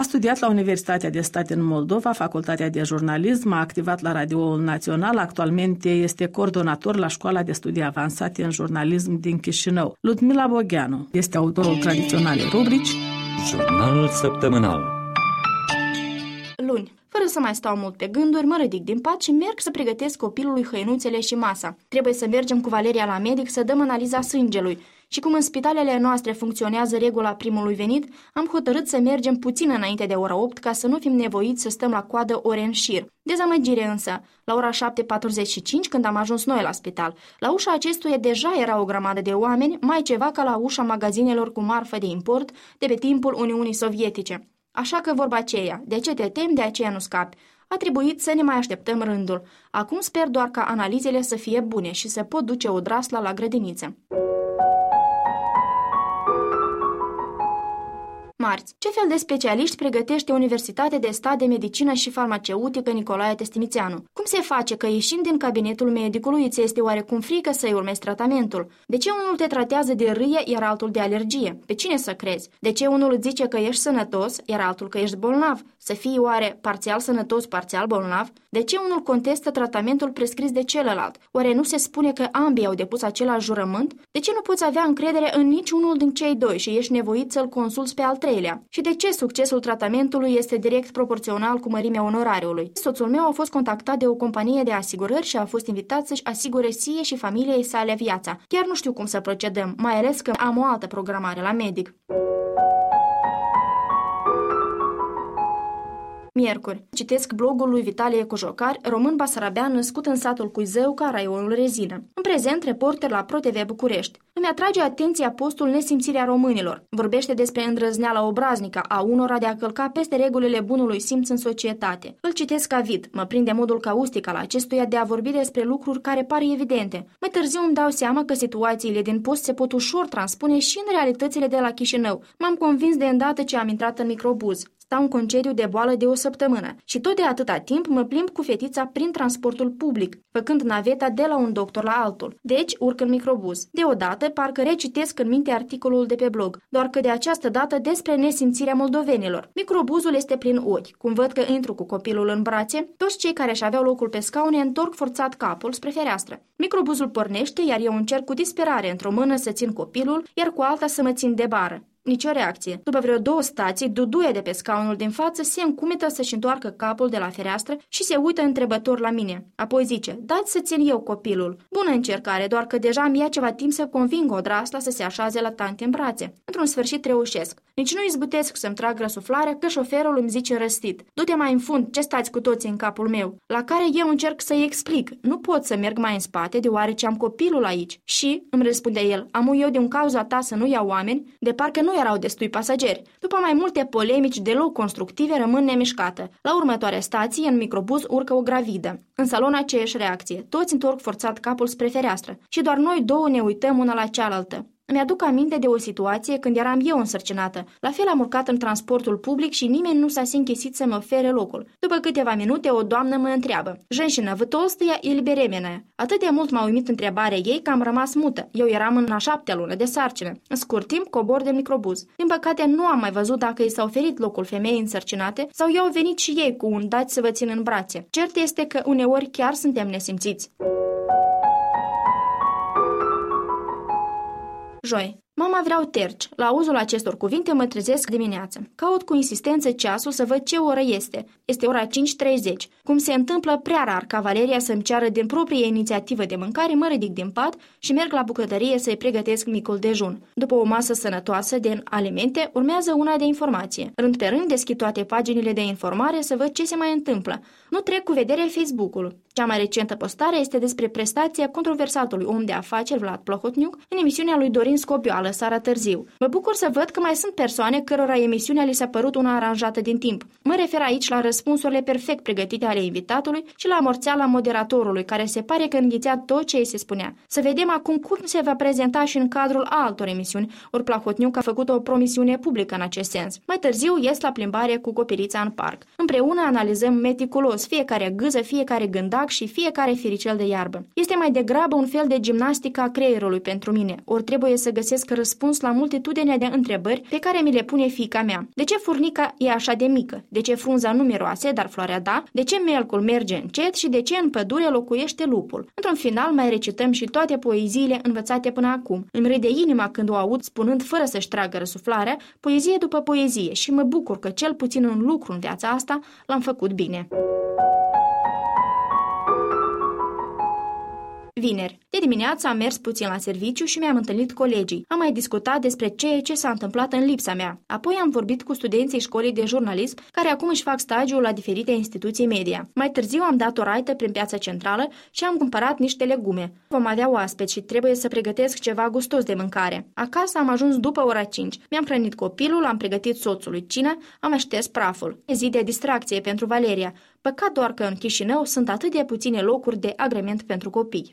A studiat la Universitatea de Stat din Moldova, Facultatea de Jurnalism, a activat la Radioul Național, actualmente este coordonator la Școala de Studii Avansate în Jurnalism din Chișinău. Ludmila Bogheanu este autorul tradiționalei rubrici Jurnalul Săptămânal. Luni. Fără să mai stau mult pe gânduri, mă ridic din pat și merg să pregătesc copilului hăinuțele și masa. Trebuie să mergem cu Valeria la medic să dăm analiza sângelui. Și cum în spitalele noastre funcționează regula primului venit, am hotărât să mergem puțin înainte de ora 8 ca să nu fim nevoiți să stăm la coadă ore în șir. Dezamăgire însă. La ora 7:45, când am ajuns noi la spital, la ușa acestuia deja era o grămadă de oameni, mai ceva ca la ușa magazinelor cu marfă de import de pe timpul Uniunii Sovietice. Așa că vorba aceea, de ce te temi, de aceea nu scapi. A trebuit să ne mai așteptăm rândul. Acum sper doar ca analizele să fie bune și să pot duce Odrasla la grădiniță. Marți. Ce fel de specialiști pregătește Universitatea de Stat de Medicină și Farmaceutică Nicolae Testimițeanu? Cum se face că ieșind din cabinetul medicului îți este oarecum frică să-i urmezi tratamentul? De ce unul te tratează de râie, iar altul de alergie? Pe cine să crezi? De ce unul îți zice că ești sănătos, iar altul că ești bolnav? Să fii oare parțial sănătos, parțial bolnav? De ce unul contestă tratamentul prescris de celălalt? Oare nu se spune că ambii au depus același jurământ? De ce nu poți avea încredere în niciunul din cei doi și ești nevoit să-l consulți pe al treilea? Și de ce succesul tratamentului este direct proporțional cu mărimea onorariului? Soțul meu a fost contactat de o companie de asigurări și a fost invitat să-și asigure sie și familiei sale viața. Chiar nu știu cum să procedăm, mai ales că am o altă programare la medic. Miercuri. Citesc blogul lui Vitalie Cojocar, român basarabean născut în satul Cuizăuca, raionul Rezină. În prezent, reporter la ProTV București. Îmi atrage atenția postul Nesimțirea românilor. Vorbește despre îndrăzneala obraznică a unora de a călca peste regulile bunului simț în societate. Îl citesc avid. Mă prinde modul caustic al acestuia de a vorbi despre lucruri care par evidente. Mai târziu îmi dau seama că situațiile din post se pot ușor transpune și în realitățile de la Chișinău. M-am convins de îndată ce am intrat în microbuz. Stau în concediu de boală de o săptămână și tot de atâta timp mă plimb cu fetița prin transportul public, făcând naveta de la un doctor la altul. Deci urc în microbuz. Deodată parcă recitesc în minte articolul de pe blog, doar că de această dată despre nesimțirea moldovenilor. Microbuzul este plin ochi. Cum văd că intru cu copilul în brațe, toți cei care își aveau locul pe scaune întorc forțat capul spre fereastră. Microbuzul pornește, iar eu încerc cu disperare într-o mână să țin copilul, iar cu alta să mă țin de bară. Nicio reacție. După vreo 2 stații, Duduie de pe scaunul din față se încumetă să-și întoarcă capul de la fereastră și se uită întrebător la mine. Apoi zice, dați să țin eu copilul. Bună încercare, doar că deja mi-a ceva timp să conving Odrasla să se așeze la tante în brațe. Într-un sfârșit reușesc. Nici nu izbutesc să-mi trag răsuflarea că șoferul îmi zice răstit. Du-te mai în fund, ce stați cu toții în capul meu? La care eu încerc să-i explic. Nu pot să merg mai în spate deoarece am copilul aici. Și, îmi răspunde el, am eu din cauza ta să nu iau oameni, de parcă nu erau destui pasageri. După mai multe polemici deloc constructive, rămân nemișcată. La următoarea stație, în microbuz, urcă o gravidă. În salon aceeași reacție. Toți întorc forțat capul spre fereastră. Și doar noi două ne uităm una la cealaltă. Mi-aduc aminte de o situație când eram eu însărcinată. La fel am urcat în transportul public și nimeni nu s-a sinchisit să mă ofere locul. După câteva minute, o doamnă mă întreabă. Женщина, вы толстая или беременная? Atât de mult m-a uimit întrebarea ei că am rămas mută. Eu eram în a 7-a lună de sarcină. În scurt timp, cobor de microbuz. Din păcate, nu am mai văzut dacă i s-a oferit locul femeii însărcinate sau i-au venit și ei cu un dați să vă țin în brațe. Cert este că uneori chiar suntem nesimțiți. Joi. Mama, vreau terci. La auzul acestor cuvinte mă trezesc dimineața. Caut cu insistență ceasul să văd ce oră este. Este ora 5:30. Cum se întâmplă prea rar ca Valeria să-mi ceară din proprie inițiativă de mâncare, mă ridic din pat și merg la bucătărie să-i pregătesc micul dejun. După o masă sănătoasă de alimente, urmează una de informație. Rând pe rând deschid toate paginile de informare să văd ce se mai întâmplă. Nu trec cu vedere Facebook-ul. Cea mai recentă postare este despre prestația controversatului om de afaceri Vlad Plahotniuc în emisiunea lui Dorin Scobioală seara târziu. Mă bucur să văd că mai sunt persoane cărora emisiunea li s-a părut una aranjată din timp. Mă refer aici la răspunsurile perfect pregătite ale invitatului și la amorțeala moderatorului, care se pare că înghițea tot ce îi se spunea. Să vedem acum cum se va prezenta și în cadrul altor emisiuni, ori Plahotniuc a făcut o promisiune publică în acest sens. Mai târziu ies la plimbare cu copilița în parc. Împreună analizăm meticulos fiecare gâză, fiecare gândac și fiecare firicel de iarbă. Este mai degrabă un fel de gimnastică a creierului pentru mine, ori trebuie să găsesc găsesc răspuns la multitudinea de întrebări pe care mi le pune fiica mea. De ce furnica e așa de mică? De ce frunza nu miroase, dar floarea da? De ce melcul merge încet și de ce în pădure locuiește lupul? Într-un final mai recităm și toate poeziile învățate până acum. Îmi râde inima când o aud spunând fără să-și tragă răsuflarea, poezie după poezie, și mă bucur că cel puțin un lucru în viața asta l-am făcut bine. Vineri. De dimineață am mers puțin la serviciu și mi-am întâlnit colegii. Am mai discutat despre ceea ce s-a întâmplat în lipsa mea. Apoi am vorbit cu studenții școlii de jurnalism, care acum își fac stagiul la diferite instituții media. Mai târziu am dat o raită prin piața centrală și am cumpărat niște legume. Vom avea oaspeți și trebuie să pregătesc ceva gustos de mâncare. Acasă am ajuns după ora 5. Mi-am hrănit copilul, am pregătit soțului cină, am șters praful. E zi de distracție pentru Valeria. Păcat doar că în Chișinău sunt atât de puține locuri de agrement pentru copii.